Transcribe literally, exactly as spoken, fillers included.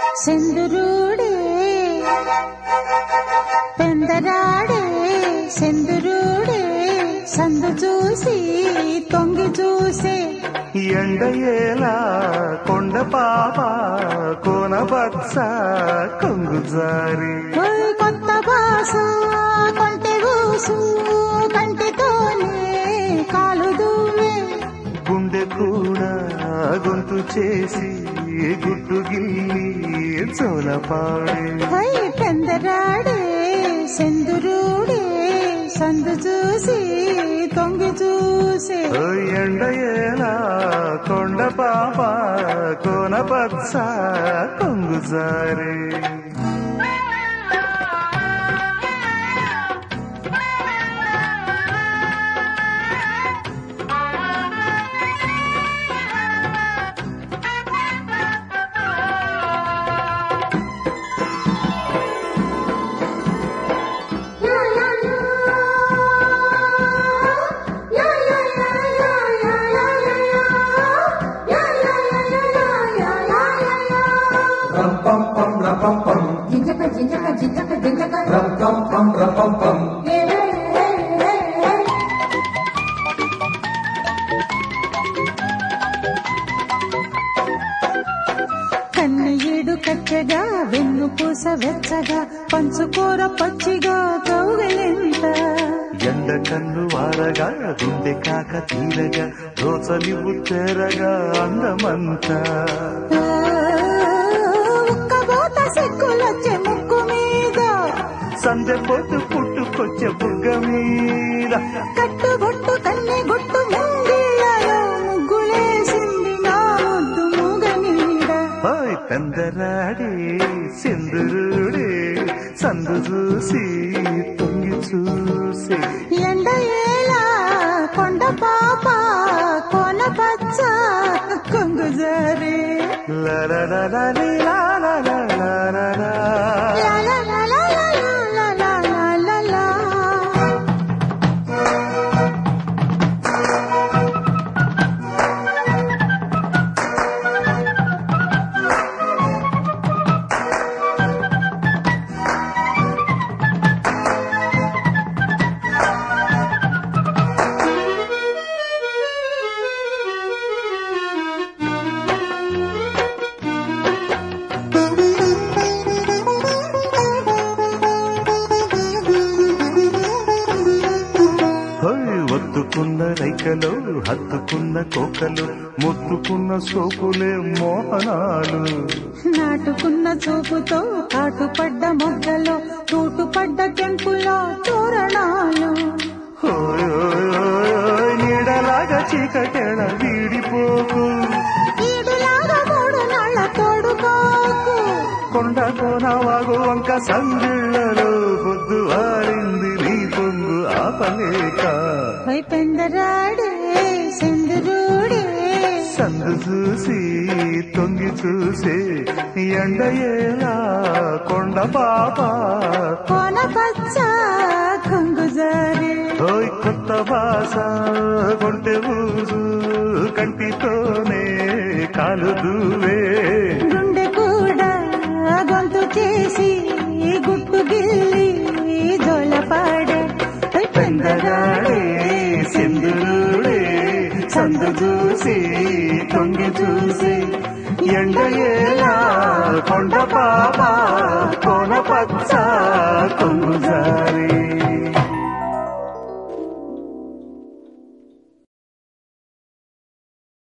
సెందురుడే పెందరాడే సెందురుడే సందు చూసి తొంగి చూసే ఎండయేలా కొండ పాప కోన బత్స కొంగు జారి కొత్త బాస కొంటె ఊసు కంటితోనే కాలు దువ్వే గుండె కూడా గొంతు చేసి గుట్టు గిల్లి చోలపాడే పెందరాడే సెందురుడే సందు చూసి తొంగి చూసే ఎండయేలా కొండ పాప కోన బత్స కొంగు జారి జింజక జింజక జింజక జింజక రం పం పం రం పం పం కన్నయ్యేడు కచ్చగా వెన్ను పూస వెచ్చగా పంచుకోర పచ్చిగా కౌగలెంత ఎండ కన్ను వారగా గుండె కాక తీరగా రోజలివు తెరగా అందమంతా ఉక్కబోత సిక్కులొచ్చే ముక్కు మీద సందె పొద్దు పుట్టుకొచ్చే బుగ్గ మీద కట్టుబొట్టు కన్నె గుట్టు ముంగిళ్ళలో ముగ్గులేసింది నా ముద్దు మూగ నీడ ఓయ్ పెందరాడే సింధురుడే సందు చూసి తొంగి చూసి ఎండ ఏలా కొండ పాప కోన పచ్చ కొంగు జారే లలలలలి లలలలలలా. లా లా లా లా లా లా లా లా లా. హోయ్ ఒత్తుకున్న రైకలో హత్తుకున్న కోకలు ముత్తుకున్న సోపులే మోహనాలు నాటుకున్న చూపుతో కాటుపడ్డ మొగ్గలో తూటుపడ్డ కెంపులో తోరణాలు హోయ్ హోయ్ హోయ్ హోయ్ నీడలాగా చీకటెళ వీడిపోకు ఈడులాగా మూడు నాళ్ళ తోడుకోకు కొండ కోన వాగు వంక సందిళ్ళలో పొద్దు వారింది నీ పొంగు ఆపలేక పై పెందరాడే సెందురుడే సందు చూసి తొంగి చూసే ఎండయేలా కొండ పాప కోన పచ్చ కొంగు జారే ఓయ్ కొత్త భాష కొంటె ఊసు కంటితోనే కాలు దూవే గుండె కూడా గొంతు చేసి గుట్టు గిల్లి జోలపాడే పెందగాడే సింధురుడే సందు చూసి తొంగి చూసి ఎండయేలా కొండ పాప కోన పచ్చ కొంగు జారి